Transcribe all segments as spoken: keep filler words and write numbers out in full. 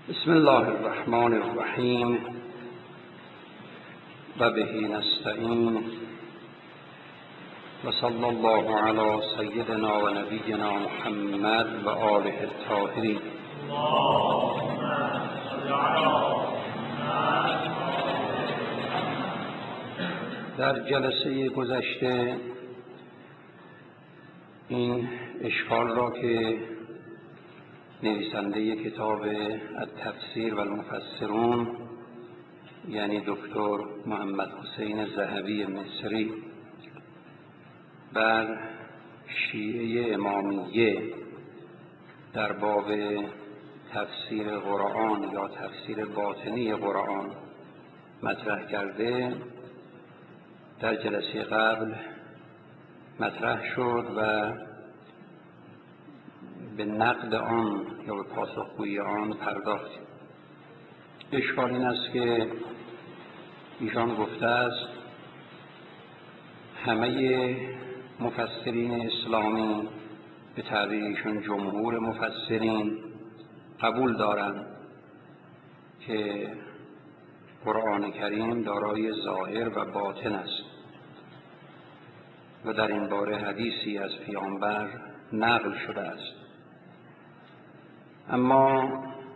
بسم الله الرحمن الرحیم و به نستعین و صلی الله علی سیدنا و نبینا محمد و آله الطاهرین. در جلسه گذشته این اشکال را که نویسنده کتاب التفسیر و المفسرون یعنی دکتر محمد حسین ذهبی مصری بر شیعه امامیه در باب تفسیر قرآن یا تفسیر باطنی قرآن مطرح کرده، در جلسه قبل مطرح شد و به نقد آن یا به پاسخگویی آن پرداختیم. اشکال این است که ایشان گفته است همه مفسرین اسلامی به تعبیر ایشان جمهور مفسرین قبول دارند که قرآن کریم دارای ظاهر و باطن است و در این باره حدیثی از پیامبر نقل شده است. اما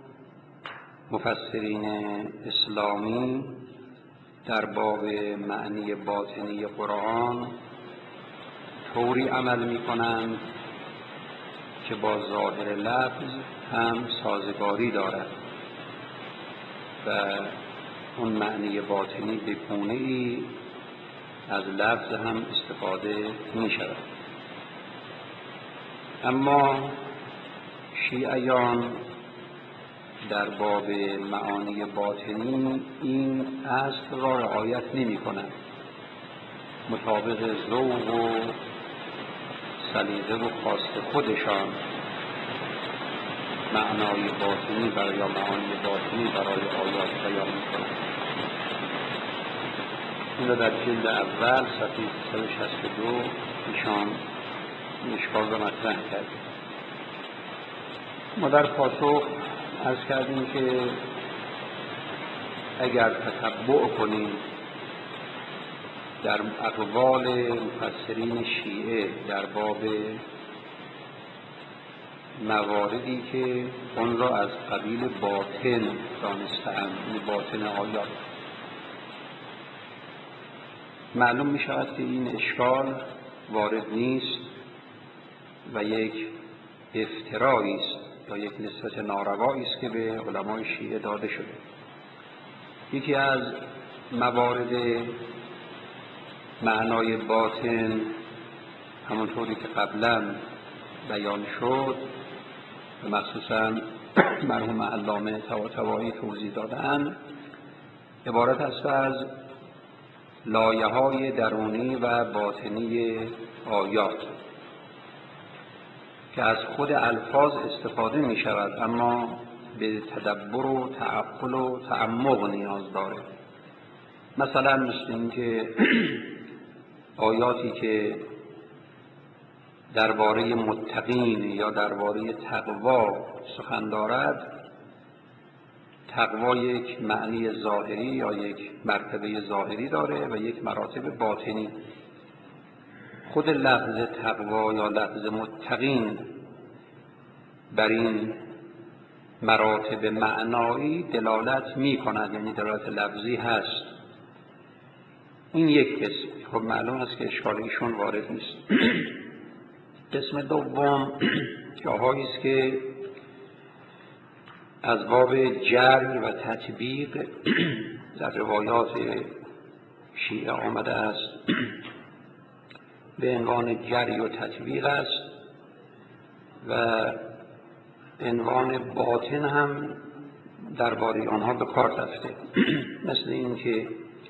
مفسرین اسلامی در باب معنی باطنی قرآن طوری عمل می کنند که با ظاهر لفظ هم سازگاری دارد و اون معنی باطنی به گونه‌ای از لفظ هم استفاده می شود. اما شیعیان در باب معانی باطنی این اصل را رعایت نمی کنند. مطابق ذوق و سلیقه و خواست خودشان معنای باطنی برای یا معانی باطنی برای آیات بیان می کنند. این را در جلد اول صفحه صد و شصت و دو ایشان اشکال را مطرح کرد. ما در پاسخ عرض کردیم که اگر تتبع کنیم در اقوال مفسرین شیعه در باب مواردی که اون را از قبیل باطن دانسته‌اند، این باطن آیات، معلوم می شود که این اشکال وارد نیست و یک افترایی است یا یک نسبت ناروایی است که به علمای شیعه داده شده. یکی از موارد معنای باطن همونطوری که قبلا بیان شد و مخصوصا مرحوم علامه طباطبایی توضیح دادن، عبارت است از لایه‌های درونی و باطنی آیات که از خود الفاظ استفاده می شود اما به تدبر و تعقل و تعمق نیاز داره. مثلا مثل این که آیاتی که درباره متقین یا درباره تقوا سخن دارد، تقوا یک معنی ظاهری یا یک مرتبه ظاهری داره و یک مراتب باطنی. خود لفظ تقوا یا لفظ متقین بر این مراتب معنایی دلالت می کند، یعنی دلالت لفظی هست. این یک قسم. خب معلوم است که اشکال ایشون وارد نیست. قسم دوم جاهایی است که از باب جری و تطبیق در روایات شیعه آمده است به عنوان جری و تطبیق است و عنوان باطن هم درباره آنها به کار رفته. مثل این که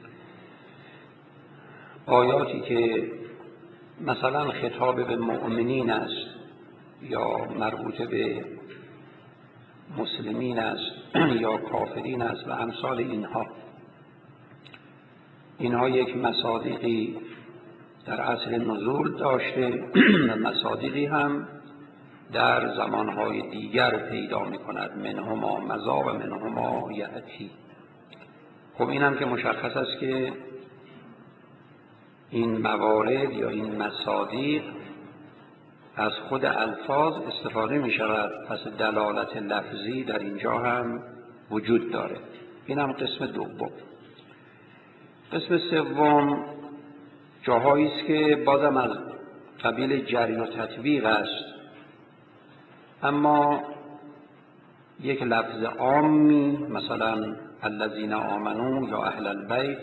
آیاتی که مثلا خطاب به مؤمنین است یا مربوط به مسلمین است یا کافرین است و امثال اینها، اینها یک مصادیقی در اصل نزول داشته و مصادیقی هم در زمانهای دیگر پیدا می کند. منهما مضا و منهما یأتی. خب این هم که مشخص است که این موارد یا این مصادیق از خود الفاظ استفاده می شود، پس دلالت لفظی در اینجا هم وجود داره. این هم قسم دوم. قسم سوم جاهایی است که بازم از قبیل جری و تطبیق است، اما یک لفظ عامی مثلا الذین آمنو یا اهل البیت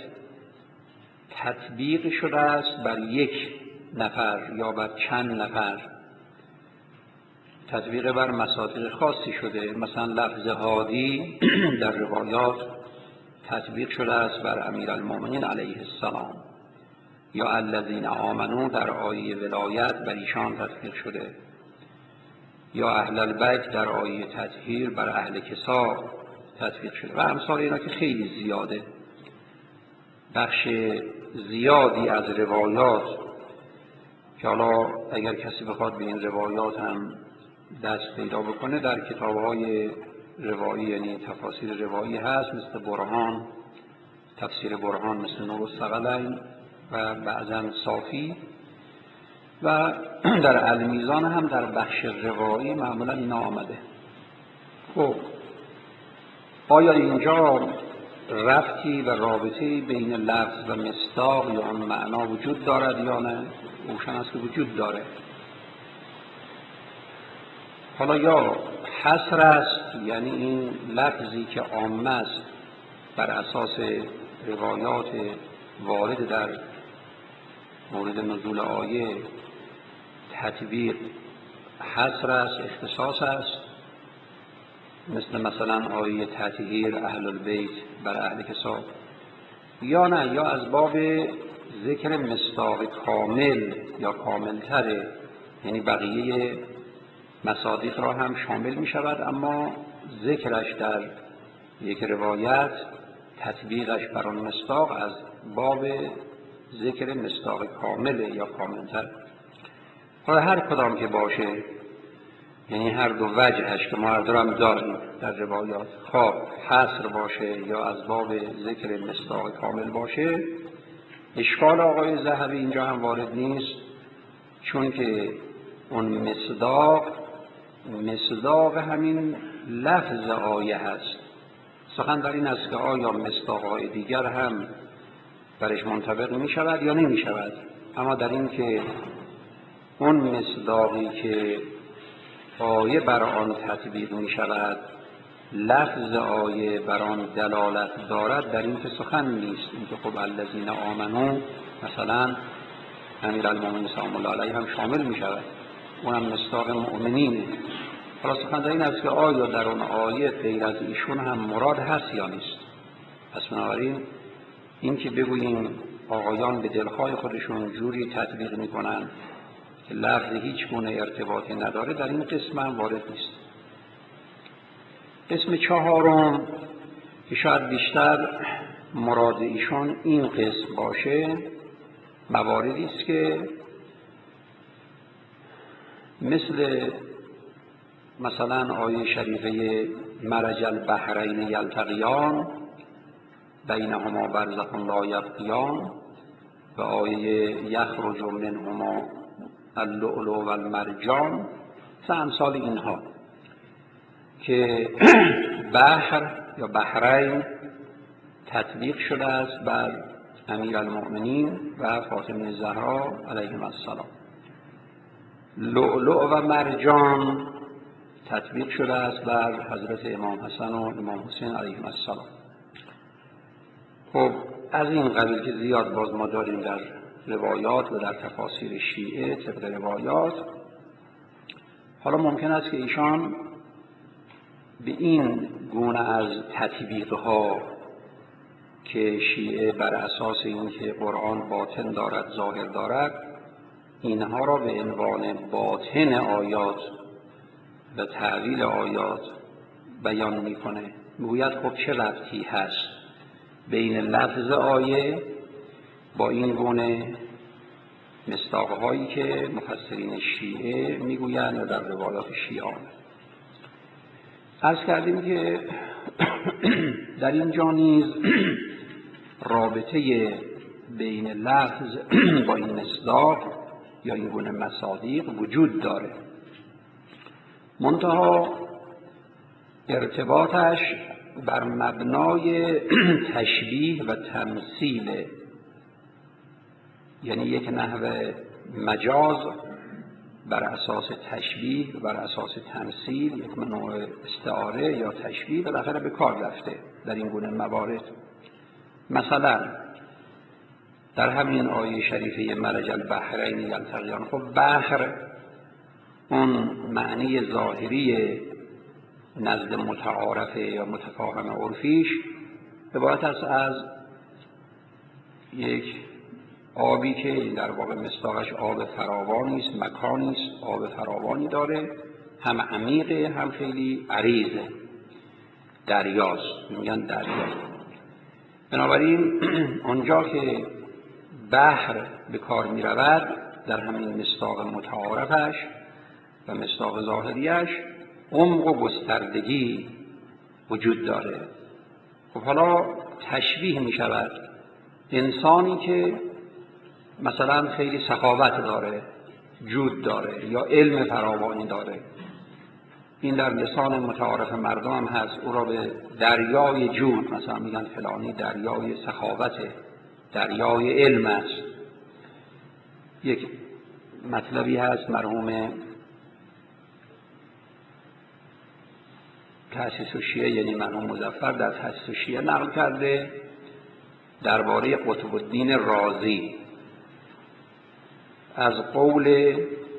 تطبیق شده است بر یک نفر یا بر چند نفر، تطبیق بر مصادیق خاصی شده. مثلا لفظ هادی در روایات تطبیق شده است بر امیرالمومنین علیه السلام، یا الذین آمنو در آیه ولایت بر ایشان تطبیق شده، یا اهل البیت در آیه تطهیر بر اهل کسا تطبیق شده و امثال اینا که خیلی زیاده. بخش زیادی از روایات که حالا اگر کسی بخواد به این روایات هم دست پیدا بکنه در کتاب‌های روایی، یعنی تفاسیر روایی هست، مثل برهان، تفسیر برهان، مثل نور الثقلین و بعضاً صافی، و در المیزان هم در بخش روایی معمولا اینا آمده. خب آیا اینجا ربطی و رابطه‌ای بین لفظ و مصداق یا آن معنا وجود دارد یا نه؟ روشن است که وجود داره. حالا یا حصر است، یعنی این لفظی که عامه است بر اساس روایات وارد در مورد نزول آیه تطبیق حصر است، اختصاص است، مثل مثلا آیه تطهیر اهل البیت بر اهل کسا، یا نه یا از باب ذکر مصداق کامل یا کاملتره، یعنی بقیه مصادیق را هم شامل می شود، اما ذکرش در یک روایت تطبیقش بر آن مصداق از باب ذکر مصداق کامل یا کاملتر. حالا هر کدام که باشه، یعنی هر دو وجهش که ما هر دو هم داریم در روایات، خواه حصر باشه یا از باب ذکر مصداق کامل باشه، اشکال آقای ذهبی اینجا هم وارد نیست، چون که اون مصداق مصداق همین لفظ آیه هست. سخن در این است که آیا مصداق‌های دیگر هم برش منطبق می شود یا نمی شود. اما در این که اون مصداقی که آیه بر آن تطبیق می شود لفظ آیه بر آن دلالت دارد، در این که سخن نیست. این که خب الذین آمنو مثلا امیرالمومنین سلام الله علیه هم شامل می شود، اونم مصداق مؤمنینه. حالا سخن در این است که آیا در اون آیه غیر از ایشون هم مراد هست یا نیست. پس بنابراین این که بگوییم آقایان به دلخواه خودشون جوری تطبیق می کنن که لفظ هیچ گونه ارتباطی نداره، در این قسم هم وارد نیست. قسم چهارم که شاید بیشتر مراد ایشون این قسم باشه، مواردی است که مثل مثلا آیه شریفه مرج البحرین یلتقیان بینهما برزخ لا یبغیان و آیه یخرج منهما اللؤلؤ و المرجان و امثال اینها، که بحر یا بحرین تطبیق شده است بر امیرالمؤمنین و فاطمه زهرا علیهم السلام. لؤلؤ و مرجان تطبیق شده است بر حضرت امام حسن و امام حسین علیهم السلام. خب از این قبیل که زیاد باز ما داریم در روایات و در تفاسیر شیعه طبق روایات. حالا ممکن است که ایشان به این گونه از تطبیقها که شیعه بر اساس این که قرآن باطن دارد ظاهر دارد، اینها را به عنوان باطن آیات و تعویل آیات بیان میکنه. میگوید خب چه ربطی هست بین لفظ آیه با این گونه مصداق‌هایی که مفسرین شیعه میگویند یا در روایات شیعه آمده. عرض کردیم که در اینجا نیز رابطه بین لفظ با این مصداق یا این گونه مصادیق وجود داره، منتها ارتباطش بر مبنای تشبیه و تمثیل، یعنی یک نحو مجاز بر اساس تشبیه و بر اساس تمثیل، یک نوع استعاره یا تشبیه بالاخره به کار رفته در این گونه موارد. مثلا در همین آیه شریفه مرج البحرین یلتقیان، خب بحر اون معنی ظاهری نزد متعارف یا متفاهم عرفیش عبارت است از یک آبی که در واقع مصداقش آب فراوانی است، مکانی است، آب فراوانی داره، هم عمیقه هم خیلی عریضه، دریاست، میگن دریا. بنابراین اونجا که بحر به کار می رود در همین مصداق متعارفش و مصداق ظاهریش عمق و گستردگی وجود داره. خب حالا تشبیه می شود انسانی که مثلا خیلی سخاوت داره، جود داره یا علم فراوانی داره، این در لسان متعارف مردم هم هست، او را به دریای جود مثلا میگن فلانی دریای سخاوته، دریای علم است. یک مطلبی هست مرحوم تأسیس الشیعه یعنی مرحوم مظفر در تأسیس الشیعه نقل کرده درباره قطب الدین رازی از قول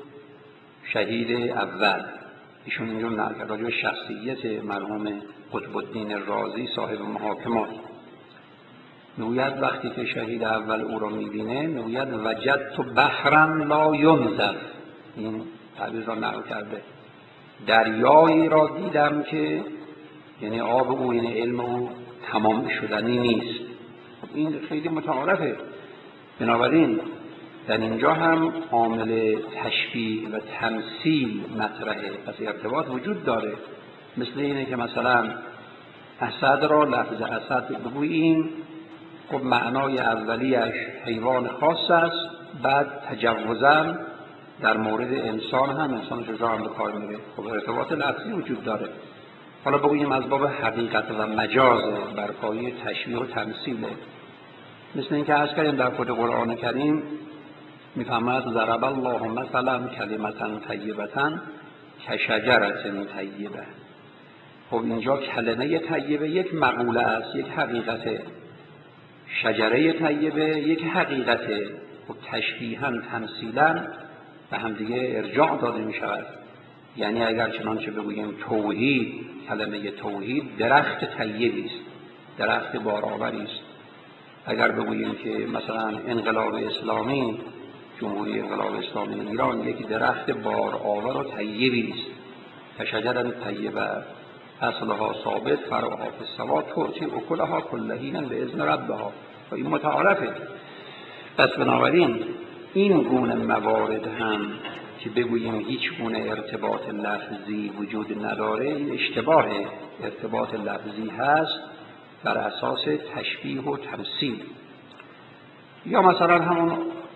شهید اول. ایشون اینجور نقل کرده راجع به شخصیت مرحوم قطب الدین رازی صاحب محاکمات. میگوید وقتی که شهید اول او را میبینه میگوید وجدت بحرا لا ینزف، این تعبیر را نقل کرده، دریایی را دیدم که یعنی آب او یعنی علم او تمام شدنی نیست. این خیلی متعارفه. بنابراین در اینجا هم عامل تشبیه و تمثیل مطرحه، پس ارتباط وجود داره. مثل اینه که مثلا اسد را لفظ اسد بگوییم، خب معنای اولیش حیوان خاص است، بعد تجوزاً در مورد انسان هم انسان شجاع هم به کار میره، خب ارتباط لفظی وجود داره. حالا بگوییم از باب حقیقت و مجاز بر پایه تشبیه و تمثیله. مثل اینکه عرض کردیم در خود قرآن کریم میفهمد ضرب الله مثلا کلمة طیبة کشجرة طیبة. خب اینجا کلمه طیبه یک مقوله است، یک حقیقته، شجره طیبه یک حقیقته. خب تشبیها تمثیلا به هم دیگه ارجاع داده می شود. یعنی اگر چنانچه بگوییم توحید، کلمه توحید درخت طیبی است، درخت بارآوری است. اگر بگوییم که مثلا انقلاب اسلامی، جمهوری انقلاب اسلامی ایران یک درخت بارآور و طیبی است، کشجره طیبه اصلها ثابت فرعها فی السماء تؤتی اکلها کل حین باذن ربها. و این متعارفه. پس بنابراین این گونه موارد هم که بگوییم هیچ گونه ارتباط لفظی وجود نداره، این اشتباه. ارتباط لفظی هست بر اساس تشبیه و تمثیل. یا مثلا همون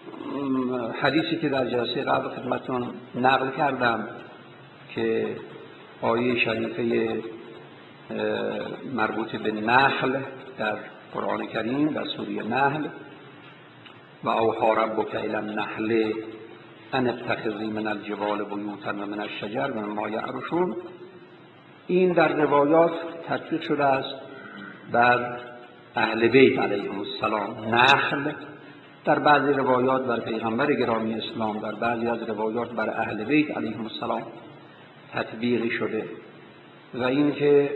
حدیثی که در جلسه قبل خدمتتون نقل کردم که آیه شریفه مربوط به نحل در قرآن کریم در سوره نحل، و اوحی ربک الی النحل ان اتخذی من الجبال بیوتا و من الشجر و مما یعرشون، این در روایات تطبیق شده است بر اهل بیت علیهم السلام. نحل در بعضی روایات بر پیغمبر گرامی اسلام، در بعضی از روایات بر اهل بیت علیهم السلام تطبیقی شده. و این که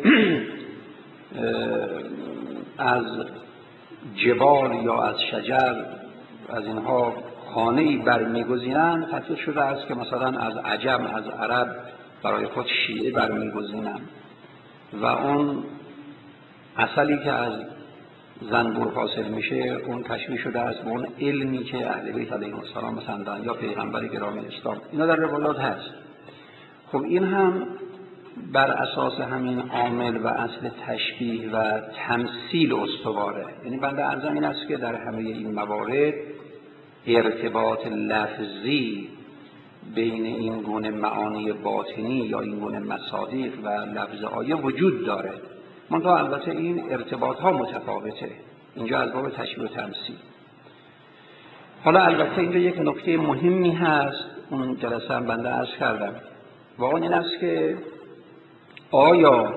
از جبال یا از شجر از اینها خانه‌ای برمیگزینند تطبیق شده است که مثلا از عجم از عرب برای خود شیعه برمیگزینند. و اون عسلی که از زنبور حاصل میشه اون تشبیه شده است به اون علمی که اهل بیت علیهم السلام مثلا دارن یا پیغمبر گرامی اسلام. اینا در روایات هست. خب این هم بر اساس همین عامل و اصل تشبیه و تمثیل استواره. یعنی بنده عرضم این است که در همه این موارد ارتباط لفظی بین این گونه معانی باطنی یا این گونه مصادیق و لفظ آیه وجود داره، منتها البته این ارتباط ها متفاوته. اینجا از باب تشبیه و تمثیل. حالا البته اینجا یک نکته مهمی هست، اون جلسه هم بنده عرض کردم، و اون این است که آیا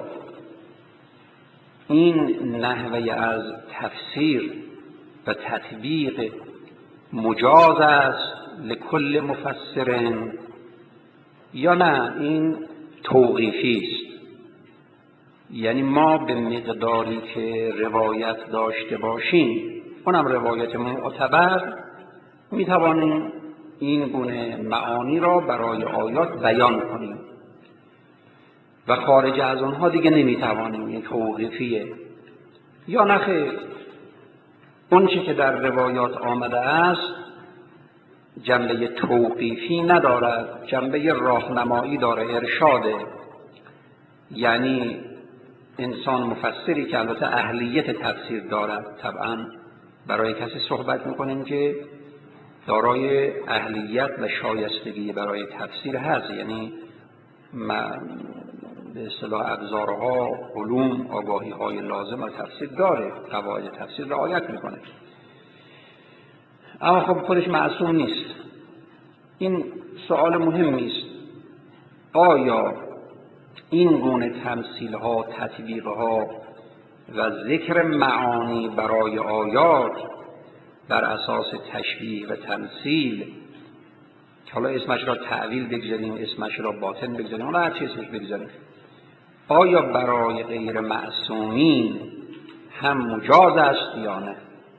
این نحوه از تفسیر و تطبیق مجاز است لکل مفسر یا نه این توقیفی است؟ یعنی ما به مقداری که روایت داشته باشیم، اونم روایت معتبر، می توانیم این گونه معانی را برای آیات بیان کنیم و خارج از اونها دیگه نمی توانیم. این توقیفیه. یا نه خیر، اون چی که در روایات آمده است جنبه توقیفی ندارد، جنبه راهنمایی داره، ارشاده. یعنی انسان مفسری که البته اهلیت تفسیر دارد، طبعا برای کسی صحبت میکنیم که دارای اهلیت و شایستگی برای تفسیر هست، یعنی به اصطلاح ابزارها، علوم، آگاهی های لازم از تفسیر داره، قواعد تفسیر رعایت میکنه. اما خب خودش معصوم نیست. این سوال مهمی است، آیا این گونه تمثیل ها، تطبیق ها و ذکر معانی برای آیات بر اساس تشبیه و تمثیل، حالا اسمش را تعویل بگذاریم، اسمش را باطن بگذاریم، حالا هر چی اسمش بگذاریم، آیا برای غیر معصومین هم مجاز است یا نه؟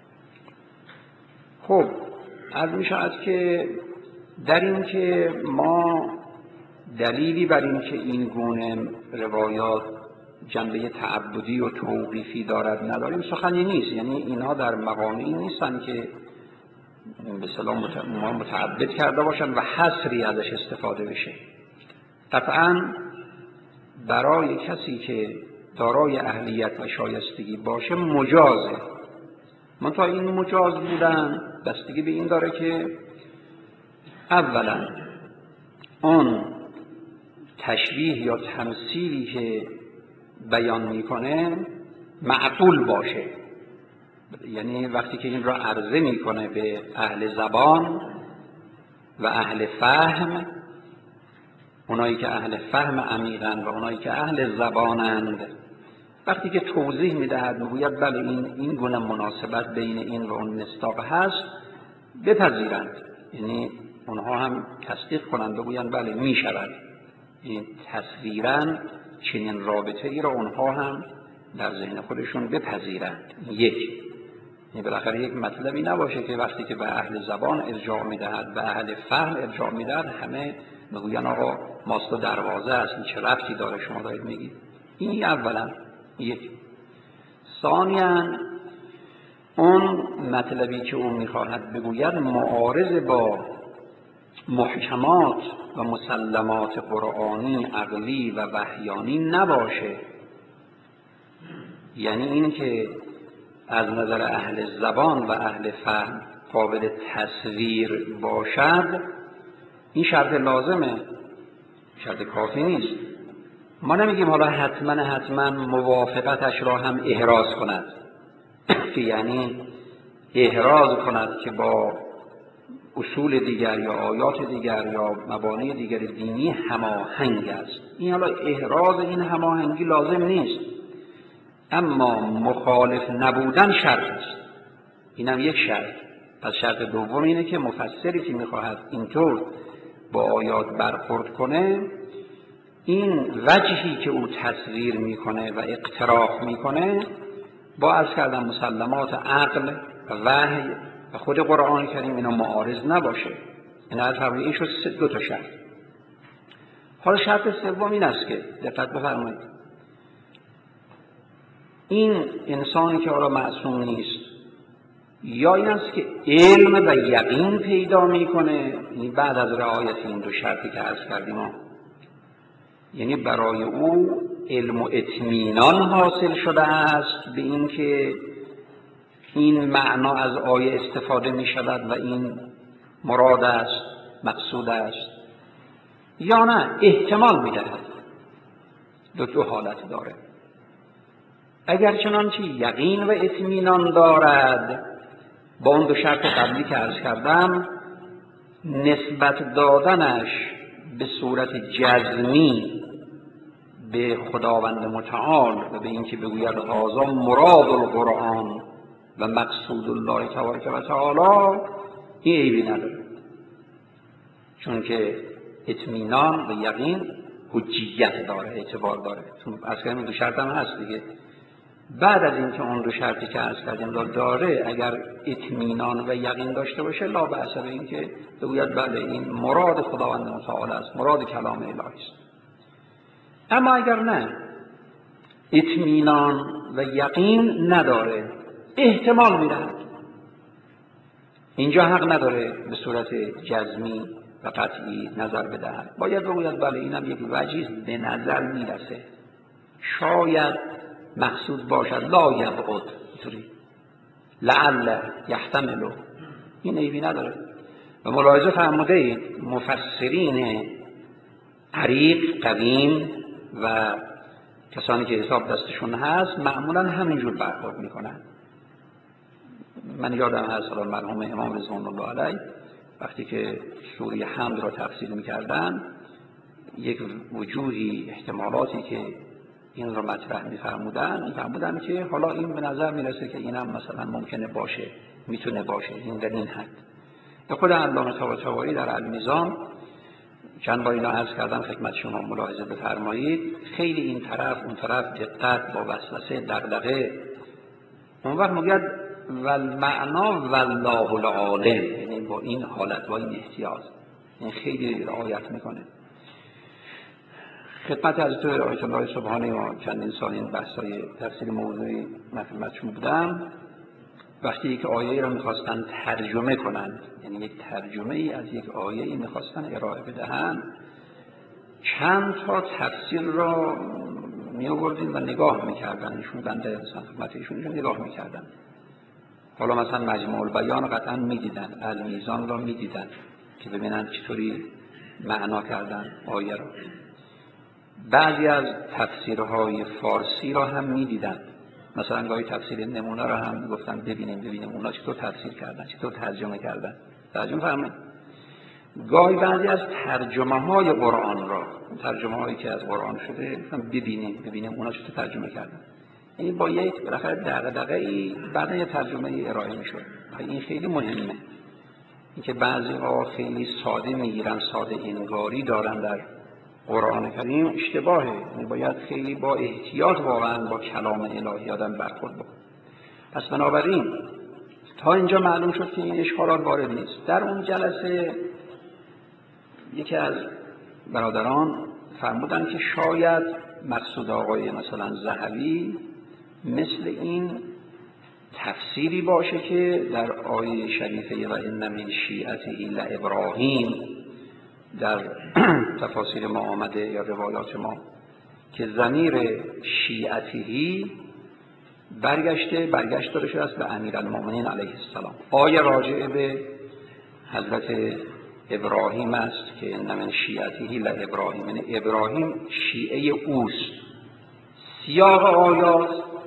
خب عرض می شود که در این که ما دلیلی بر این که این گونه روایات جنبه تعبدی و توقیفی دارد نداریم سخنی نیست. یعنی اینها در مقامی نیستن که به اصطلاح ما متعبد کرده باشن و حصری ازش استفاده بشه. قطعاً برای کسی که دارای اهلیت و شایستگی باشه مجازه. منتها این مجاز بودن بستگی به این داره که اولا اون تشبیه یا تمثیلی که بیان میکنه معقول باشه. یعنی وقتی که این را عرضه میکنه به اهل زبان و اهل فهم، اونایی که اهل فهم عمیقند و اونایی که اهل زبانند، وقتی که توضیح میدهد میگوید بله این این گونه مناسبت بین این و اون مصداق هست، بپذیرند. یعنی اونها هم تصدیق کنند، بگویند بله میشود. این تصویرا چنین رابطه ای را اونها هم در ذهن خودشون بپذیرند. یک، یعنی بالاخره یک مطلبی نباشه که وقتی که به اهل زبان ارجاع میدهد، به اهل فهم ارجاع میدهد، همه میگوین آقا ماست و دروازه است، این چه ربطی داره شما دارید میگید. این اولا. یک. ثانیاً اون مطلبی که او میخواهد بگوید معارض با محکمات و مسلمات قرآنی، عقلی و وحیانی نباشه. یعنی این که از نظر اهل زبان و اهل فهم قابل تصویر باشد، این شرط لازمه، شرط کافی نیست. ما نمیگیم حالا حتما حتما موافقتش را هم احراز کند که یعنی احراز کند که با اصول دیگر یا آیات دیگر یا مبانی دیگر دینی هماهنگ است. این حالا احراز این هماهنگی لازم نیست، اما مخالف نبودن شرط است. اینم یک شرط. پس شرط دوم اینه که مفسری که میخواهد اینطور با آیات برخورد کنه، این وجهی که او تصویر میکنه و اقتراح میکنه با عرض کردن مسلمات عقل و وحی و خود قرآن کریم اینا معارض نباشه. این از فرمایید این شد دو تا شرط. حالا شرط سوم این است که دقت بفرمایید، این انسانی که حالا معصوم نیست، یا این است که علم و یقین پیدا میکنه، یعنی بعد از رعایت این دو شرطی که عرض کردیم ها، یعنی برای او علم و اطمینان حاصل شده است به این که این معنا از آیه استفاده می شود و این مراد است، مقصود است، یا نه احتمال می دهد. دو دو حالت داره. اگر چنانچه یقین و اطمینان دارد، با اون دو شرط قبلی که عرض کردم، نسبت دادنش به صورت جزمی به خداوند متعال و به اینکه بگوید هذا مراد القرآن و مقصود الله تبارک و تعالی، این عیبی نداره، چون که اطمینان و یقین حجیت داره، اعتبار داره. چون از کردیم دو شرط هم هست دیگه. بعد از اینکه اون دو شرطی که عرض کردیم داره، اگر اطمینان و یقین داشته باشه، لا بأس به اینکه بگوید بله این مراد خداوند متعال است، مراد کلام الهی است. اما اگر نه، اطمینان و یقین نداره، احتمال میدهد، اینجا حق نداره به صورت جزمی و قطعی نظر بدهد. باید بگوید بله اینم یک وجهی به نظر میرسه، شاید مقصود باشد، لا یبعد، اینطوری لعل یحتمل، این عیبی نداره. و ملاحظه فرموده اید مفسرین عریق قدیم و کسانی که حساب دستشون هست معمولا همینجور برخورد میکنن. من یادم هست حالا مرحوم امام رضوان الله علیه وقتی که سوره حمد را تفسیر میکردن، یک وجوهی احتمالاتی که این را مطرح میفرمودن میفرمودن که حالا این به نظر میرسه که اینم مثلا ممکنه باشه، میتونه باشه، این در این حد. به خود علامه طباطبایی در المیزان چند بار اینا عرض کردم خدمت شما، ملاحظه بفرمایید، خیلی این طرف اون طرف دقت با وسوسه دغدغه. اون وقت میگه والمعنا والله العالم، یعنی با این حالت، با این احتیاط، این خیلی رعایت میکنه. خدمت حضرت آیت الله سبحانه و چندین سال این بحث‌های تفسیر موضوعی من خدمتشون بودم، وقتی یک آیه را میخواستن ترجمه کنند، یعنی یک ترجمه ای از یک آیه ای میخواستن ارائه بدهند، چند تا تفسیر را می آوردیم و نگاه میکردن، ایشون بنده مثلا خدمت ایشون نگاه میکردن. حالا مثلا مجموع البیان قطعا میدیدن، المیزان را میدیدن که ببینن چطوری معنا کردن آیه را. بعضی از تفسیرهای فارسی را هم میدیدن، مثلا گاهی تفسیر نمونه را هم گفتن ببینیم ببینیم اونا چطور تفسیر کردن، چطور ترجمه کردن، ترجمه فرمایید. گاهی بعضی از ترجمه های قرآن را، ترجمه هایی که از قرآن شده ببینیم ببینیم اونا چطور ترجمه کردن. یعنی با یک بالاخره دغدغه‌ای بعداً یه ترجمه ارائه میشد. این خیلی مهمه، اینکه بعضی ها خیلی ساده میگیرن، ساده انگاری دارن در قرآن کریم، اشتباهه. یعنی باید خیلی با احتیاط واقعا با کلام الهی آدم برخورد بکنه. پس بنابراین تا اینجا معلوم شد که این اشکالات وارد نیست. در اون جلسه یکی از برادران فرمودن که شاید مقصود آقای مثلا ذهبی مثل این تفسیری باشه که در آیه شریفه و ان من شیعته لابراهیم در تفاسیر ما آمده یا روایات ما، که ضمیر شیعته برگشته برگشت داره شده است به امیرالمومنین علیه السلام. آیه راجع به حضرت ابراهیم است که ان من شیعته لابراهیم، یعنی ابراهیم شیعه اوست. سیاق آیات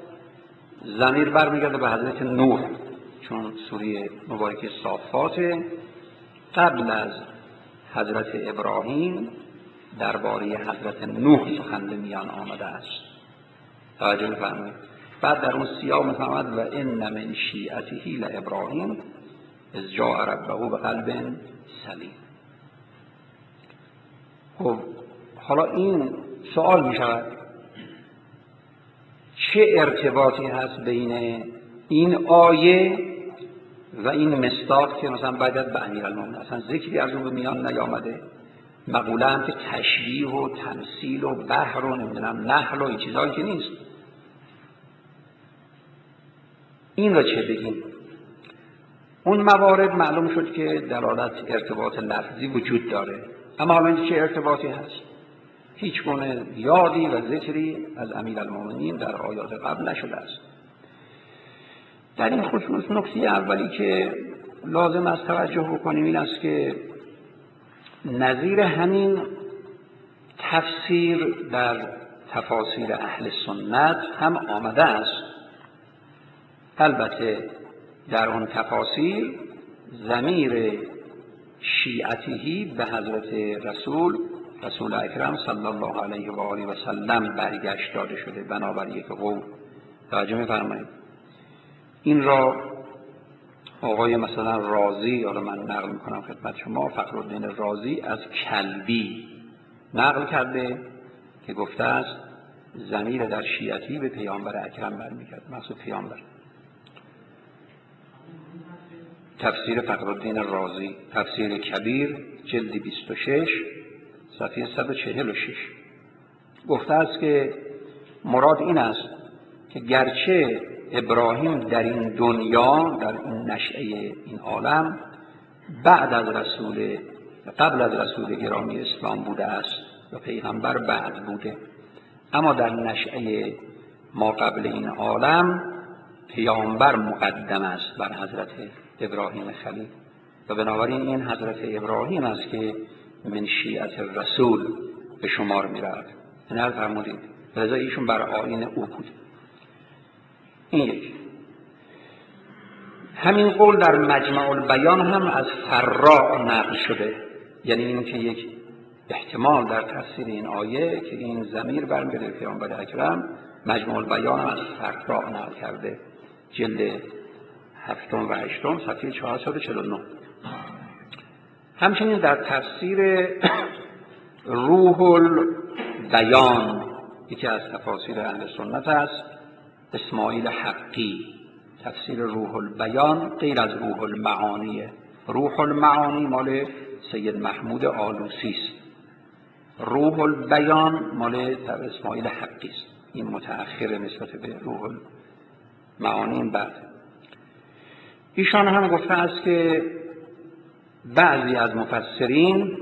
ضمیر برمیگرده به حضرت نوح، چون سوره مبارکه صافات قبل از حضرت ابراهیم درباره حضرت نوح سخن به میان آمده است. توجه فرمایید. بعد در اون سیاق می‌فرماد و ان من شیعته لابراهیم اذ جاء ربه بقلب سلیم. خب حالا این سوال می‌شود چه ارتباطی هست بین این آیه و این مصداق که مثلا باید به امیرالمومنین، اصلا ذکری از اون به میان نیامده، مقوله هم که تشبیه و تمثیل و بحر و نمیدونم نحل و این چیزایی که نیست. این را چه بگیم؟ اون موارد معلوم شد که دلالت ارتباط لفظی وجود داره، اما حالا چه ارتباطی هست؟ هیچ گونه یادی و ذکری از امیرالمومنین در آیات قبل نشده است. در این خصوص نکته اولی که لازم است توجه بکنیم این است که نظیر همین تفسیر در تفاسیر اهل سنت هم آمده است. البته در اون تفاسیر ضمیر شیعتی به حضرت رسول رسول اکرم صلی الله علیه و آله و سلم برگشت داده شده بنابر یک قول. توجه می‌فرمایید. این را آقای مثلا رازی، حالا من نقل میکنم خدمت شما، فخرالدین رازی از کلبی نقل کرده که گفته است ضمیر در شیعتی به پیامبر اکرم برمیگرده، مقصود پیامبر. تفسیر فخرالدین رازی، تفسیر کبیر، جلد بیست و شش، صفحه صد و چهل و شش، گفته است که مراد این است که گرچه ابراهیم در این دنیا، در این نشأه این عالم بعد از رسول قبل از رسول گرامی اسلام بوده است و پیغمبر بعد بوده، اما در نشأه ما قبل این عالم پیامبر مقدم است بر حضرت ابراهیم خلیل و بنابراین این حضرت ابراهیم است که من شیعت رسول به شمار می رود. این هر فرمودید لذا ایشون بر آیین او بود. این یک. همین قول در مجمع البیان هم از فراء نقل شده، یعنی این که یک احتمال در تفسیر این آیه که این ضمیر برمیگرده به پیامبر اکرم. مجمع البیان هم از فراء نقل کرده، جلد هفتم و هشتم، صفحه چهارصد و چهل و نه. همچنین در تفسیر روح البیان یکی از تفاسیر اهل سنت است، اسماعیل حقی، تفسیر روح البیان غیر از روح المعانیه. روح المعانی مال سید محمود آلوسی است، روح البیان مال اسماعیل حقی است. این متأخر نسبت به روح المعانی. بعد ایشان هم گفته است که بعضی از مفسرین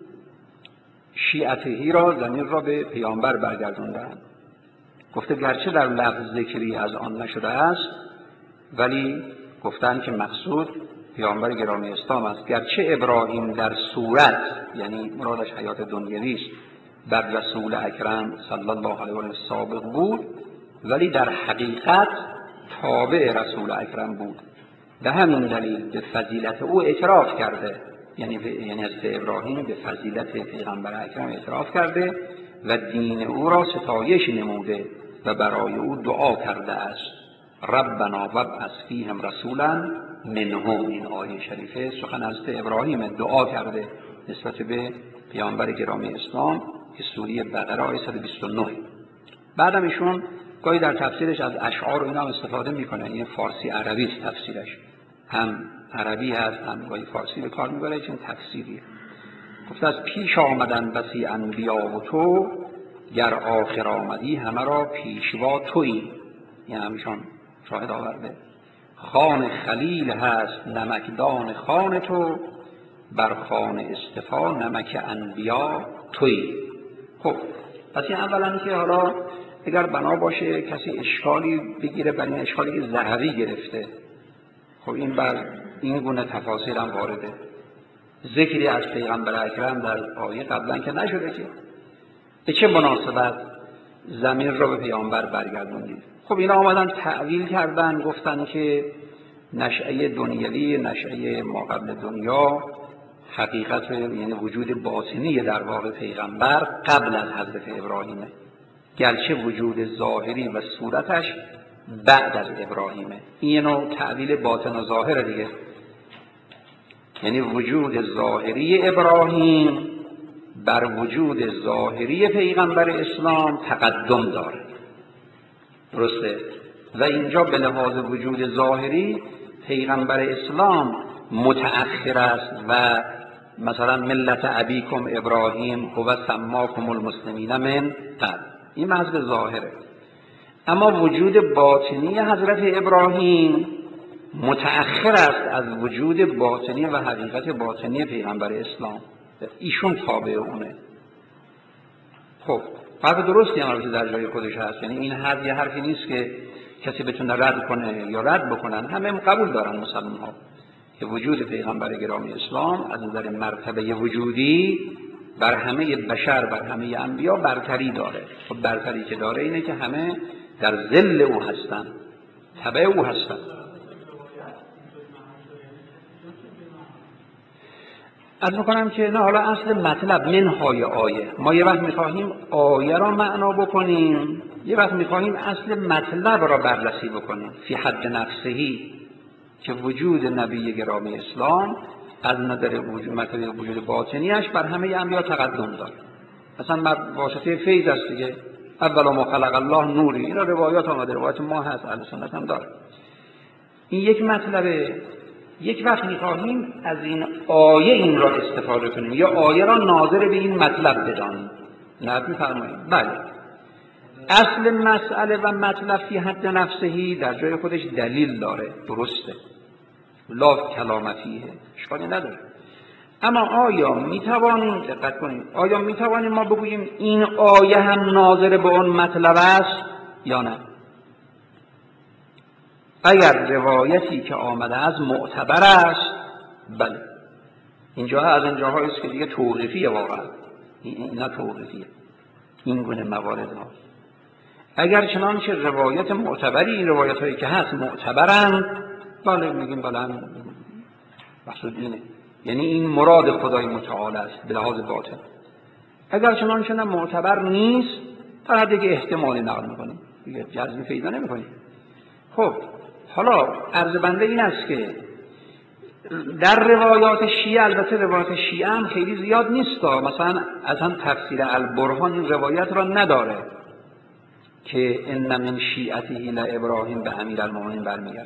شیعتی را ضمیر را به پیامبر برگردوندند. گفته گرچه در لفظ ذکری از آن نشده است ولی گفتند که مقصود پیامبر گرامی اسلام است. گرچه ابراهیم در صورت، یعنی مرادش حیات دنیوی است، بر رسول اکرم صلی الله علیه و آله سابق بود ولی در حقیقت تابع رسول اکرم بود. به همین دلیل به فضیلت او اعتراف کرده، یعنی یعنی حضرت ابراهیم به فضیلت پیغمبر اکرم اعتراف کرده و دین او را ستایش نموده و برای او دعا کرده است. ربنا وابعث فیهم رسولا منهم. این آیه شریفه سخن حضرت ابراهیم دعا کرده نسبت به پیامبر گرامی اسلام که سوره بقره آیه صد و بیست و نه. بعدم ایشون گاهی در تفسیرش از اشعار و اینا استفاده میکنه. این فارسی عربی است تفسیرش، هم عربی هست هم گاهی فارسی به کار میبره، چون تفسیریه. گفته از پیش آمدن بسی انبیا و تو، گر آخر آمدی همه را پیشوا تویی. این همیشون شاهد آورده. خان خلیل هست نمکدان خان تو، بر خان اصطفا نمک انبیا تویی. خب پس این اولا که حالا اگر بنا باشه کسی اشکالی بگیره بر این اشکالی که ذهبی گرفته، خب این بر این گونه تفاسیر هم وارده. ذکری از پیغمبر اکرم در آیه قبلا که نشده که به چه مناسبت ضمیر را به پیامبر برگردوندید. خب اینا آمدن تعویل کردن، گفتن که نشأه دنیوی، نشأه ما قبل دنیا، حقیقت یعنی وجود باطنی در واقع پیغمبر قبل از حضرت ابراهیمه، گرچه وجود ظاهری و صورتش بعد از ابراهیمه. این نوع تعویل باطن و ظاهر دیگه، یعنی وجود ظاهری ابراهیم بر وجود ظاهری پیغمبر اسلام تقدم داره، درسته؟ و اینجا به لحاظ وجود ظاهری پیغمبر اسلام متأخر است و مثلا ملت ابیکم ابراهیم هو سماکم المسلمین من قبل، این محض ظاهره. اما وجود باطنی حضرت ابراهیم متأخر است از وجود باطنی و حقیقت باطنی پیغمبر اسلام. ایشون تابع اونه. خب حرف درستی هم البته در جای خودش هست، یعنی این حرف یه حرفی نیست که کسی بتونه رد کنه یا رد بکنن، همه قبول دارن مسلمان ها که وجود پیغمبر گرامی اسلام از نظر مرتبه وجودی بر همه بشر، بر همه انبیا برتری داره. خب برتری که داره اینه که همه در ظل او هستن، تبع او هستن. از میکنم که نه، حالا اصل مطلب منهای آیه، ما یه وقت میخواهیم آیه را معنا بکنیم، یه وقت میخواهیم اصل مطلب را بررسی بکنیم. فی حد نفسهی که وجود نبی گرامی اسلام از نظر وجود مطلب وجود باطنیش بر همه انبیا تقدم داره. مثلا واسطه فیض است دیگه، اول ما خلق الله نوری، این روایات آمده، روایات ما هست، اهل سنت هم داره. این یک مطلبه. یک وقت می‌خواهیم از این آیه این را استفاده کنیم یا آیه را ناظر به این مطلب بدانیم. نه می‌فرمایید بله، اصل مسئله و مطلب فی حد نفسهی در جای خودش دلیل داره، درسته، لا کلام فیه، اشکالی نداره. اما آیا می‌توانیم دقت کنیم، آیا می‌توانیم ما بگوییم این آیه هم ناظر به اون مطلب است یا نه؟ اگر روایتی که آمده از معتبر است، بله، اینجا از این جاهایی است که دیگه توقیفیه، واقعا اینا توقیفیه این گونه موارد ها. اگر چنانچه روایت معتبری، روایت هایی که هست معتبرند، بله میگیم بله مقصود اینه، یعنی این مراد خدای متعال است به لحاظ باطن. اگر چنانچه نه معتبر نیست، در حد دیگه احتمالی نقل میکنیم، دیگه جزمی پیدا نمیکنیم. خب حالا عرض بنده این است که در روایات شیعه، البته روایات شیعه هم خیلی زیاد نیست، مثلا از هم تفسیر البرهان این روایت را نداره که ان من شیعته لابراهیم به امیرالمومنین برمیگرد.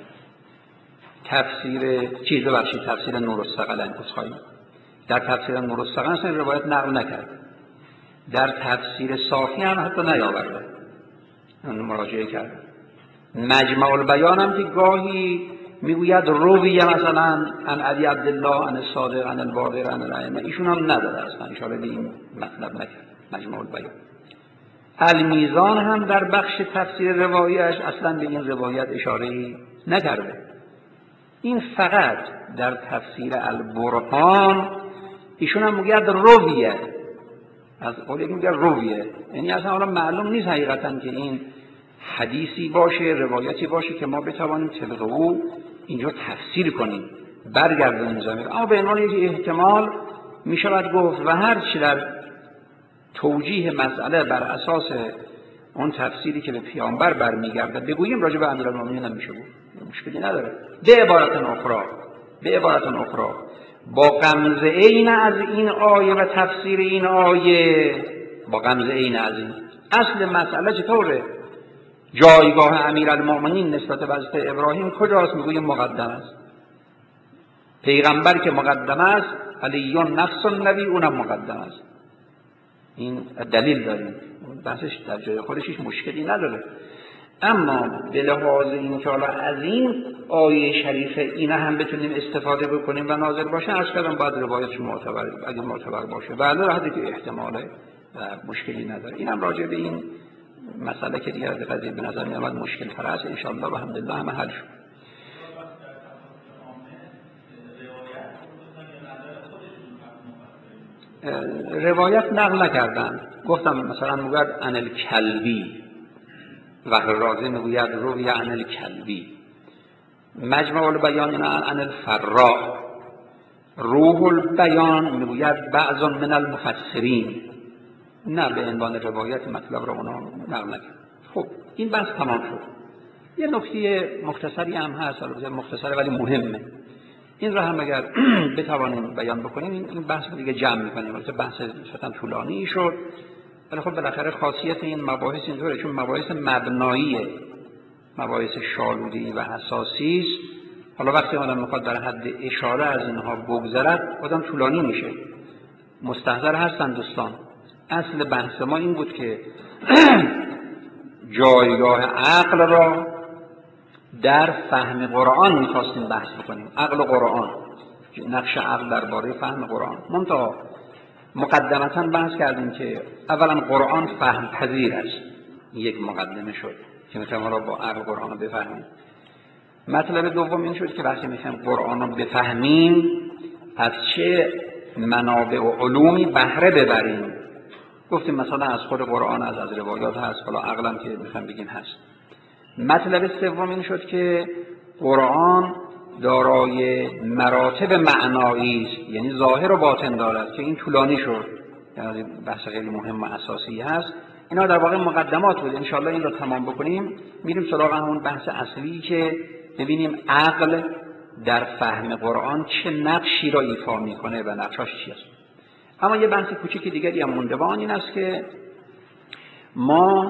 تفسیر چیز ببخشید تفسیر نورالثقلین اسخایی در تفسیر نورالثقلین اصلا روایت نقل نکرد، در تفسیر صافی هم حتی نیاورده، اون مراجعه کرد. مجمع البیان هم که گاهی میگوید رویه مثلا عن علی عبدالله عن الصادق عن الباقر عن الائمه، ایشون هم نداره اصلا، اشاره به این مطلب نکرد مجمع البیان. المیزان هم در بخش تفسیر روایش اصلا به این روایت اشاره نکرده. این فقط در تفسیر البرهان ایشون هم میگه رویه، از قول یکی میگه رویه، یعنی اصلا حالا معلوم نیست حقیقتا که این حدیثی باشه، روایتی باشه که ما بتوانیم طبق او اینجا تفسیر کنیم، برگردونیم زمین. اما به عنوان یک احتمال می شود گفت و هر چی در توجیه مسئله بر اساس اون تفسیری که به پیامبر برمیگرده بگوییم، راجع به امیرالمومنین هم میشه گفت، مشکلی نداره. به عبارت اخرى به عبارت اخرى با غمزه عین از این آیه و تفسیر این آیه، با غمزه عین از این اصل مسئله چطوره؟ جایگاه امیرالمومنین نسبت به حضرت ابراهیم کجاست؟ میگویم مقدم است. پیغمبر که مقدم است، علیون نفس النبی اونم مقدم است. این دلیل داریم، بحثش در جای خودش هیچ مشکلی نداره. اما به لحاظ این که حالا از این آیه شریفه اینا هم بتونیم استفاده بکنیم و ناظر باشه، از کردم باید روایتش معتبر، اگه معتبر باشه بله راحتی که احتماله و مشکلی نداره. اینم راجع به این مسئله که دیگه از قضیه به نظر می آمد مشکل تر است، ان شاء الله و الحمدلله همه حل شد. روایت نقل نکردن، گفتم مثلا میگوید عن الکلبی، وحر رازی میگوید روی عن الکلبی، مجمع البیان عن الفراء، روح البیان میگوید بعض من المفسرین، نه به عنوان روایت مطلب را اونا نقل نکرد. خب این بحث تمام شد. یه نکته مختصری هم هست، البته مختصره ولی مهمه، این را هم اگر بتوانیم بیان بکنیم این بحث دیگه جمع می‌کنیم. البته بحث نسبتاً طولانی شد ولی خب بالاخره خاصیت این مباحث اینطوره، چون مباحث مبناییه، مباحث شالودی و اساسی است. حالا وقتی آدم میخواد در حد اشاره از اینها بگذرد آدم طولانی میشه. مستحضر هستن دوستان، اصل بحث ما این بود که جایگاه عقل را در فهم قرآن میخواستیم بحث بکنیم. عقل و قرآن، نقش عقل درباره فهم قرآن. منتها مقدمتا بحث کردیم که اولا قرآن فهم پذیر است، یک مقدمه شد که میتونیم حالا با عقل قرآن رو بفهمیم. مطلب دوم این شد که وقتی میخوایم قرآن رو بفهمیم از چه منابع و علومی بهره ببریم. گفتیم مثلا از خود قرآن، از از روایات هست، حالا عقلم که میخوایم بگیم هست. مطلب سوم این شد که قرآن دارای مراتب معنایی است، یعنی ظاهر و باطن دارد که این طولانی شد، یعنی بحث خیلی مهم و اساسی هست. اینا در واقع مقدمات بود. ان شاءالله این رو تمام بکنیم میریم سراغ همون بحث اصلی که ببینیم عقل در فهم قرآن چه نقشی را ایفا میکنه و نقشاش چی است. اما یه بحث کوچیک دیگری هم مونده و آن این است که ما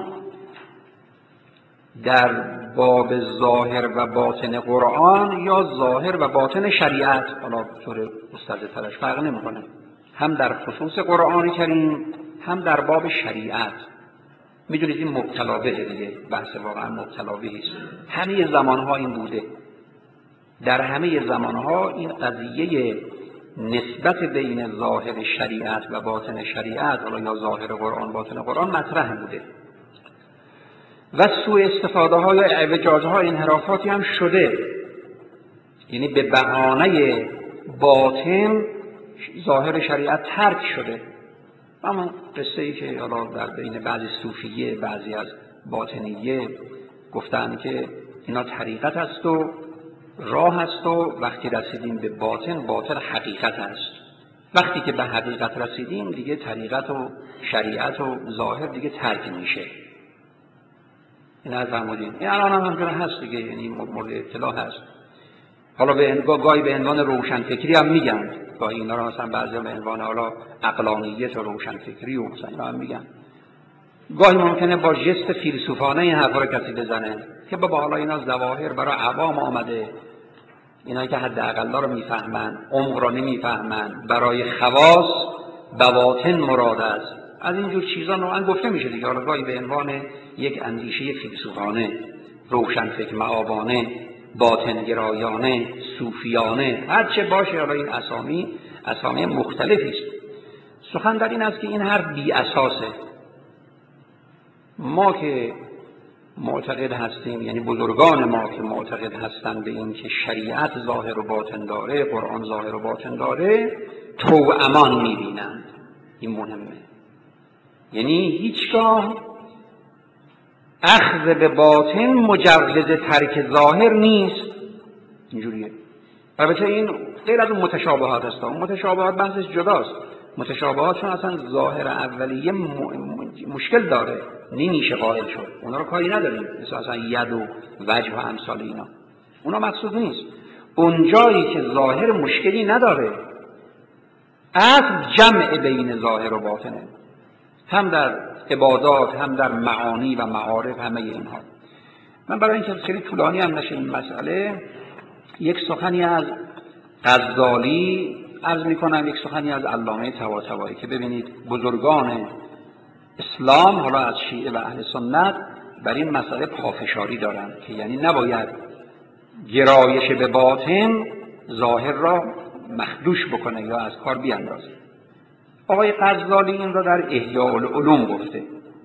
در باب ظاهر و باطن قرآن یا ظاهر و باطن شریعت، حالا طور مستزیدترش فرق نمیکنه، هم در خصوص قرآن کریم هم در باب شریعت. میدونید این مبتلا به دیگه، بحث واقعا مبتلا به است. همه زمانها این بوده، در همه زمانها این قضیه نسبت بین ظاهر شریعت و باطن شریعت، حالا یا ظاهر قرآن باطن قرآن مطرح بوده و سوء استفاده ها یا اعوجاج ها انحرافاتی هم شده. یعنی به بهانه باطن ظاهر شریعت ترک شده. اما قصه ای که حالا در بین بعضی صوفیه بعضی از باطنیه گفتن که اینا طریقت است و راه است و وقتی رسیدیم به باطن، باطن حقیقت است. وقتی که به حقیقت رسیدیم دیگه طریقت و شریعت و ظاهر دیگه ترک میشه. این از فرمودین این الان هم همجور هست دیگه، یعنی مورد اطلاع هست. حالا به انگاه گاهی به عنوان روشنفکری هم میگن، گاهی اینا رو مثلا بعضی به عنوان حالا عقلانیت و روشنفکری و مثلا اینا هم میگن. گاهی ممکنه با جست فیلسوفانه این حرفا رو کسی بزنه که بابا حالا اینا ظواهر برای عوام آمده، اینایی که حداقل رو میفهمن عمق رو نمیفهمن، برای خواص بواطن مراد است. از اینجور چیزا نوعا گفته میشه دیگه. حالا گاهی به عنوان یک اندیشه فیلسوفانه، روشنفکر مآبانه، باطنگرایانه، صوفیانه، هر چه باشه، حالا این اسامی اسامی مختلفی است. سخن در این است که این حرف بی اساسه. ما که معتقد هستیم، یعنی بزرگان ما که معتقد هستند به این که شریعت ظاهر و باطن داره، قرآن ظاهر و باطن داره، توامان میبینند. این مهمه. یعنی هیچگاه اخذ به باطن مجوز ترک ظاهر نیست. اینجوریه. البته این غیر از اون متشابهات هست. اون متشابهات بحثش جداست. متشابهات چون اصلا ظاهر اولیه مشکل داره، نمیشه قائل شد. اونا رو کاری نداریم، مثل اصلا ید و وجه و امثال اینا، اونا مقصود نیست. اون جایی که ظاهر مشکلی نداره، اصل جمع بین ظاهر و باطنه، هم در عبادات هم در معانی و معارف، همه اینها. من برای اینکه خیلی طولانی هم نشه این مسئله، یک سخنی از غزالی عرض میکنم، یک سخنی از علامه طباطبایی که ببینید بزرگان اسلام، حالا از شیعه و اهل سنت، بر این مسئله پافشاری دارند که یعنی نباید گرایش به باطن ظاهر را مخدوش بکنه یا از کار بیاندازه. آقای غزالی این را در احیاء العلوم گفته.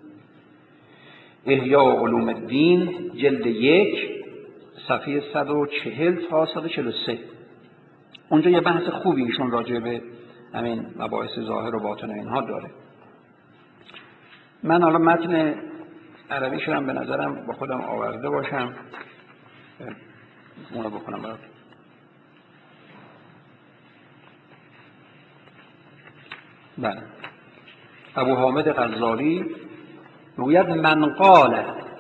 احیاء علوم الدین جلد یک صفحه صد و چهل تا صد و چهل و سه. اونجا یه بحث خوبی ایشون راجع به همین مباحث ظاهر و باطن اینها داره. من حالا متن عربی شدم به نظرم با خودم آورده باشم، اونو بکنم برات. بله. ابو حامد غزالی میگوید من قال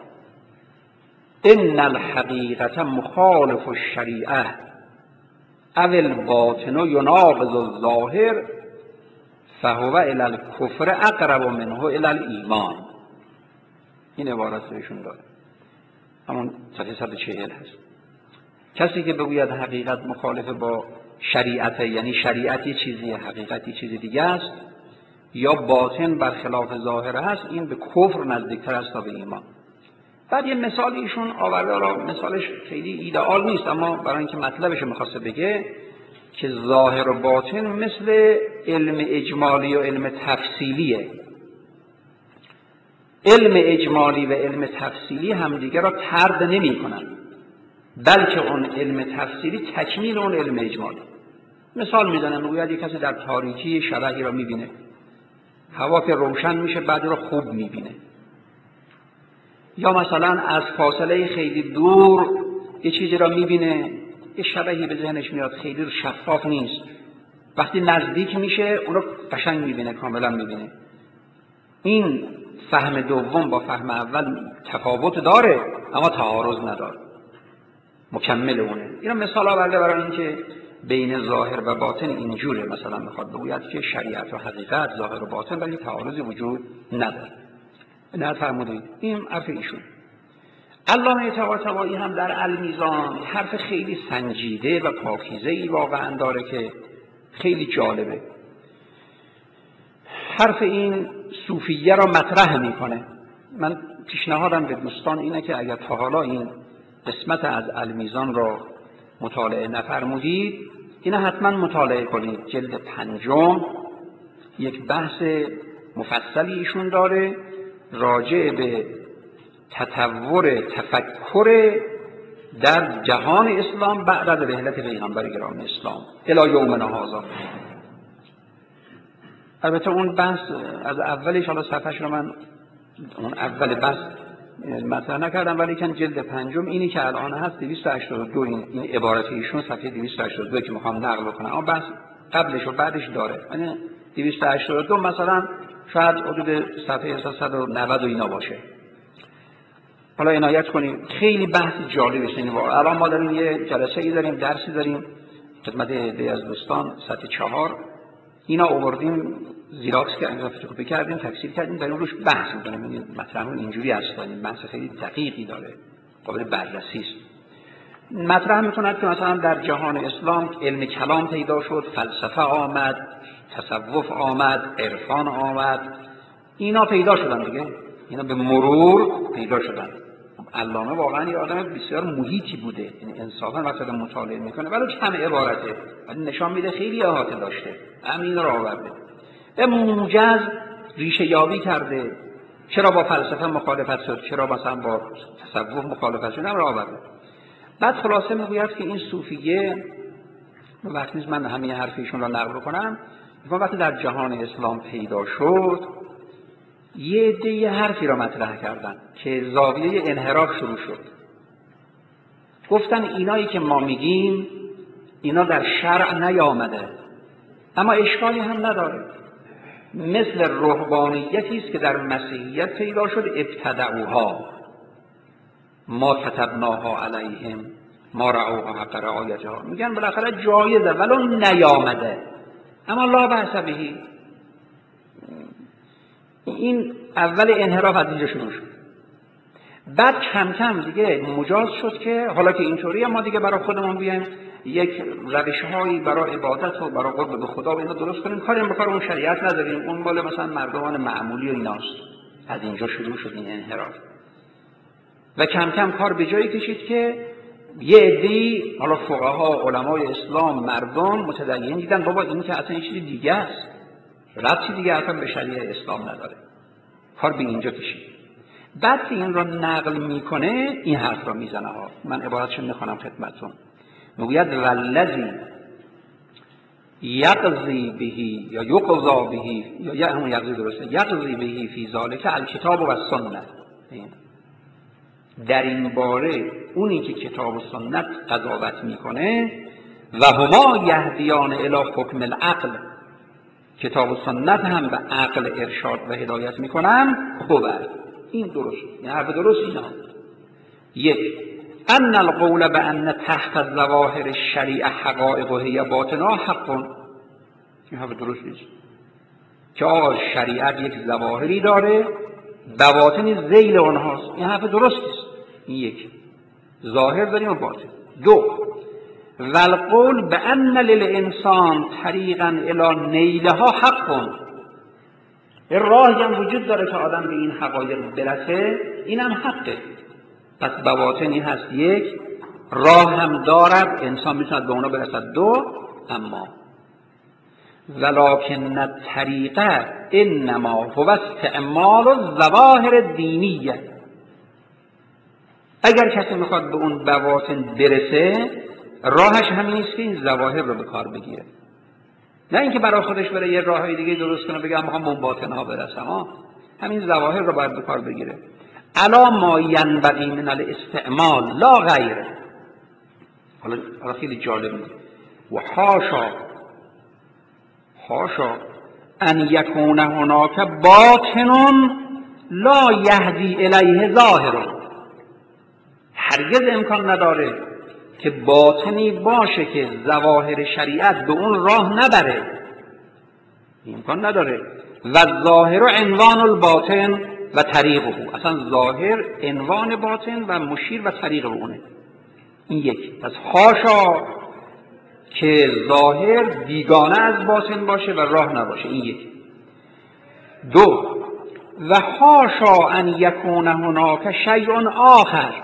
ان الحقیقة مخالف الشریعه او الباطن یناقض الظاهر فهو الی الکفر اقرب منه الی الایمان. این عبارت ایشون داره، همون صفحه صد و چهل هست. کسی که بگوید حقیقت مخالف با شریعت، یعنی شریعت یه چیزیه، حقیقت یه چیز دیگه است، یا باطن برخلاف ظاهر هست، این به کفر نزدیکتر است تا به ایمان. بعد یه مثال ایشون آورده، را مثالش خیلی ایدئال نیست اما برای اینکه مطلبش میخواسته بگه که ظاهر و باطن مثل علم اجمالی و علم تفصیلیه. علم اجمالی و علم تفصیلی همدیگه را طرد نمی کنن، بلکه اون علم تفصیلی تکمیل اون علم اجمالی. مثال میزنم، میگوید یک کسی در تاریکی شبحی را میبینه، هوا که روشن میشه بعد را خوب میبینه. یا مثلا از فاصله خیلی دور یه چیزی را میبینه، یه شبحی به ذهنش میاد خیلی شفاف نیست، وقتی نزدیک میشه اون رو قشنگ میبینه، کاملا میبینه. این فهم دوم با فهم اول تفاوت داره اما تعارض نداره، مکمل اونه. اینا مثال آورده برای اینکه بین ظاهر و باطن اینجوره. مثلا میخواد بگوید که شریعت و حقیقت ظاهر و باطن ولی تعارضی وجود نداره. نه فرمودید این حرف ایشون. علامه طباطبایی هم در المیزان حرف خیلی سنجیده و پاکیزه‌ای واقعا داره که خیلی جالبه. حرف این صوفیه را مطرح میکنه. من پیشنهادم به دوستان اینه که اگر تا حالا این قسمت از المیزان را مطالعه نفرمودید، اینا حتما مطالعه کنید. جلد پنجم یک بحث مفصلی ایشون داره راجع به تطور تفکر در جهان اسلام بعد از رحلت پیغمبر گرامی اسلام الی یومنا هذا. البته اون بحث از اولش، حالا صفحش رو من اون اول بحث مطرح نکردم، ولی که جلد پنجم اینی که الان هست دویست و هشتاد و دو، این این عبارت ایشون صفحه دویست و هشتاد و دو که میخوام نقل کنم، اما بحث قبلش و بعدش داره. یعنی دویست و هشتاد و دو مثلا شاید حدود صفحه صد و نود و اینا باشه. حالا عنایت کنید، خیلی بحث جالبی است. الان ما داریم یه جلسه ای داریم، درسی داریم خدمت عده از دوستان، سطح چهار اینا آوردیم زیراکس کردیم، فتوکپی کردیم، تکثیر کردیم، در اون روش بحث می‌کنیم. این مطلب اینجوری است، این بحث خیلی دقیقی داره، قابل بررسی است. مطرح می‌کند که مثلا در جهان اسلام علم کلام پیدا شد، فلسفه آمد، تصوف آمد، عرفان آمد، اینا پیدا شدن دیگه، اینا به مرور پیدا شدن. علامه واقعا یه آدم بسیار محیطی بوده، یعنی انصافا وقتی مطالعه میکنه ولی کم عبارته ولی نشان میده خیلی احاطه داشته، همین را آورده. به موجز ریشه یابی کرده، چرا با فلسفه مخالفت شد، چرا مثلا با تصوف مخالفت شد، هم را آورده. بعد خلاصه میگوید که این صوفیه، وقتی نیست من همین حرفیشون را نقل کنم، وقتی در جهان اسلام پیدا شد یه عده یه حرفی را مطرح کردن که زاویه انحراف شروع شد. گفتن اینایی که ما میگیم اینا در شرع نیامده، اما اشکالی هم نداره. مثل رهبانیتی است که در مسیحیت پیدا شد، ابتدعوها ما كتبناها علیهم ما رعوها حق رعایتها، میگن بالاخره جایزه ولو نیامده اما لا بأس بهی. این اول انحراف از اینجا شروع شد. بعد کم کم دیگه مجاز شد که حالا که اینطوریه ما دیگه برای خودمون بیایم یک روش‌هایی برای عبادت و برای قرب به خدا و اینا درست کنیم، کاری به کار اون شریعت نداریم، اون مال مثلا مردمان معمولی و ایناست. از اینجا شروع شد این انحراف و کم کم کار به جایی کشید که یه عده‌ای، حالا فقها، علمای اسلام، مردم متدین دیدن بابا این که اصلا یه چیز دیگه است، ربطی دیگه اصلا به شریعه اسلام نداره. کار به اینجا کشید. بعد که این را نقل میکنه این حرف را میزنه ها. من عبارتشو میخوانم خدمتتون. میگوید والذی یقضی بهی یا یقضا بهی یا یا همون یقضی درسته، یقضی بهی فی ذالک الکتاب و السنه. در این باره اونی که کتاب و سنت قضاوت میکنه و هما یهدیان الی حکم العقل، کتاب و سنت هم به عقل ارشاد و هدایت میکنن، خوبه. این درست، این حرف درست اینا. یک، ان القول بان تحت الظواهر الشریعه حقائق و هی باطنها حق، این حرف درست نیست. که آقا شریعت یک ظواهری داره، بواطن ذیل اونهاست، این حرف درست نیست. این یک، ظاهر داریم و باطن. دو، والقول بان للانسان طریقا الی نیلها حق، یه راهی هم وجود داره که آدم به این حقایق برسه، اینم حقه. پس بواطنی هست یک، راه هم دارد، انسان میتواند به اونا برسد. دو، اما ولکن الطریقه انما هو استعمال الظواهر الدینیه. اگر کسی میخواد به اون بواطن برسه، راهش همین است که این ظواهر رو به کار بگیره، نه اینکه برای خودش بره یه راههای دیگه درست کنه بگه من میخوام به اون باطنها برسم. ها، همین ظواهر رو باید به کار بگیره. الا ما ینبغی من الاستعمال لا غیره. حالا حالا خیلی جالب میگه و حاشا حاشا ان یکون هناک باطن لا یهدی الیه ظاهر. هرگز امکان نداره که باطنی باشه که ظواهر شریعت به اون راه نبره، امکان نداره. و ظاهر عنوان الباطن و طریقه، اصلا ظاهر عنوان باطن و مشیر و طریق اونه. این یک. پس حاشا که ظاهر بیگانه از باطن باشه و راه نباشه، این یک. دو، و حاشا ان یکون هناک شیء آخر،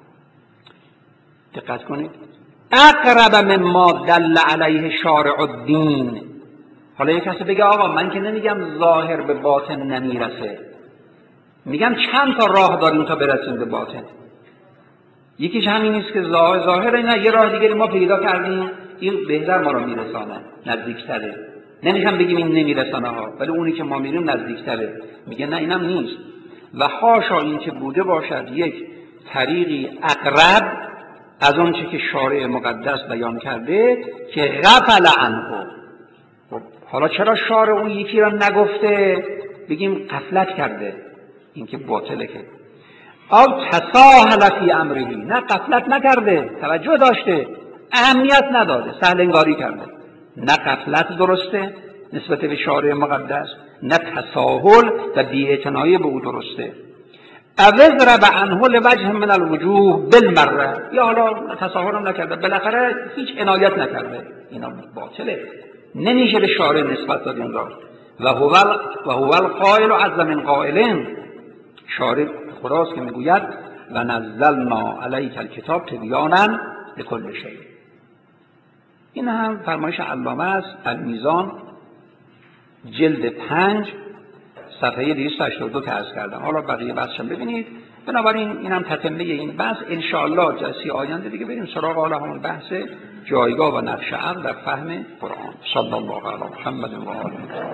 دقت کنید، اقرب مما دل علیه شارع الدین. حالا یک کسی بگه آقا من که نمیگم ظاهر به باطن نمیرسه، میگم چند تا راه داریم تا برسیم به باطن. یکیش همین نیست که ظاهر ظاهر نه، یه راه دیگری ما پیدا کردیم این بهتر ما رو میرسانه، نزدیکتره. نمیخوام بگیم این نمیرسانه ها، ولی اونی که ما میریم نزدیکتره. میگه نه اینم نیست. و حاشا این که بوده باشد یک طریقی اقرب از اون چه که شارع مقدس بیان کرده که غفل عنه. خب حالا چرا شارع اون یکی را نگفته؟ بگیم غفلت کرده، این که باطله. که او تساهل فی امره، نه غفلت نکرده، توجه داشته، اهمیت نداده، سهل انگاری کرده. نه غفلت درسته نسبت به شارع مقدس، نه تساهل و بی‌اعتنایی به او درسته. اوزر به عنه لوجه من الوجوه بالمره، یا حالا تساهل هم نکرده، بالاخره هیچ عنایت نکرده، اینا باطله، نمیشه به شارع نسبت داد این را. و هو و هو القائل عز من قائلین، شارع خداست که میگوید و نزلنا علیک الکتاب تبیانا لکل شیء. این هم فرمایش علامه است، المیزان جلد پنج صفحه دویست و هشتاد و دو که عرض کردم. حالا بقیه بحثش هم ببینید. بنابراین اینم تتمه این بحث. ان شاء الله جلسه آینده دیگه بریم سراغ حالا همون بحث جایگاه و نقش عقل در فهم قرآن. صلی الله علی محمد و آله.